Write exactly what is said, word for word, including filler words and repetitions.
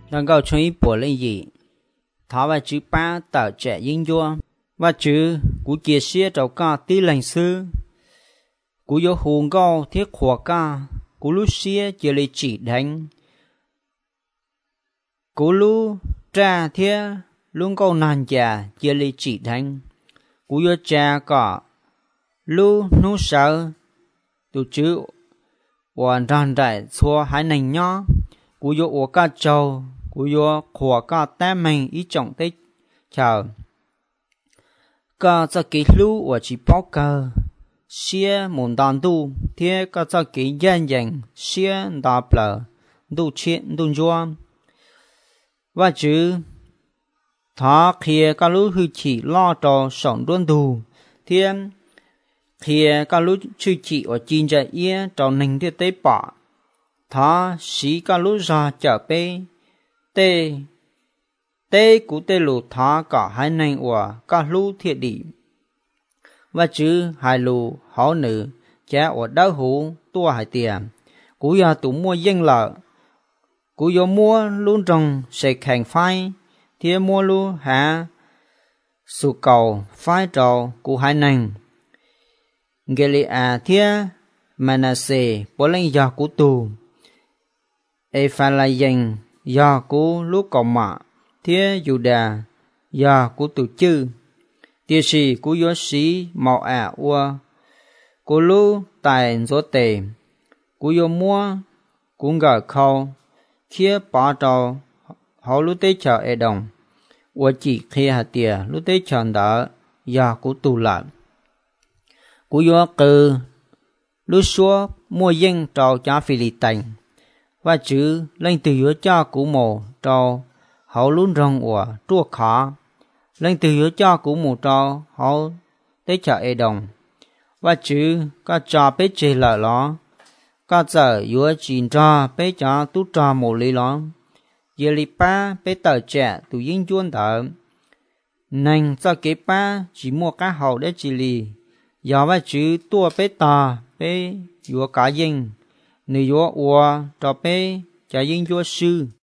能够从一波人意，他ว่าchữ ba tờ trẻ yên vô, và chữ của chia sẻ trong cả tí lãnh sư, của yếu hồn cao thiết khỏa ca, của lúc xưa chỉ là chỉ đánh, của lúc tra thiết luôn câu nàn già chỉ là chỉ đánh, của yếu cha cả lúc nô sợ, tụ chữ hoàn toàn đại xua hai nành nhỏ, của yếu ở cả châu, của yếu khỏa cả tem mình ý trọng tích chờ. Cả cho cái lũ của chỉ bảo cờ, xia muốn đàn tu, thế cả cho cái dân dân xia đạp lờ, tu chuyện tu doa, và chữ thà khi cả lũ hư chỉ lo cho sống đốn tu, thế khi cả lũ chữ chỉ ở trên trái ia cho nền thế tế bỏ, thà xí cả lũ ra chở bê, tê tê của tê lũ thà cả hai nền của cả lũ thiệt đi, và chữ hai lũ họ nữ cha ở đau hủ tua hai tiền, cú giờ tụ mua dân lợ, cú giờ mua luôn trong sẽ khèn phai, thì mua luôn hả sụ cầu phai trầu của hai nền, nghe li à thia Manasseh bỏ lên giờ của tù, Ephraim giờ của lúc còn mạ, thia Judah giờ của tù chư, tiêu sĩ của yếu sĩ mạo ả ua, của lúc tài gió tề, của yếu mua cũng gỡ khâu, kia bỏ trâu họ lúc tế chờ ế đồng, ua chỉ khi hạt tìa lúc tế chờ đỡ giờ của tù lại, của yếu cư lúc xua mua dân trâu cho Philistine, và chữ lên từ yếu cho của mồ trâu họ luôn rong ua trua khó, lên từ yếu cho của mồ trâu họ tế chờ ế đồng, và chữ các trò bế chế lợi đó, các giờ yếu chín trò bế cho tú trò mồ lý đó, dì lý ba bế tờ trẻ tù yên chuôn tờ, nên cho kế ba chỉ mua các hậu để chỉ lì, do và chữ tua bế tờ bế yếu cá dân, nếu yếu ua trò bế cho yên chuôn sư.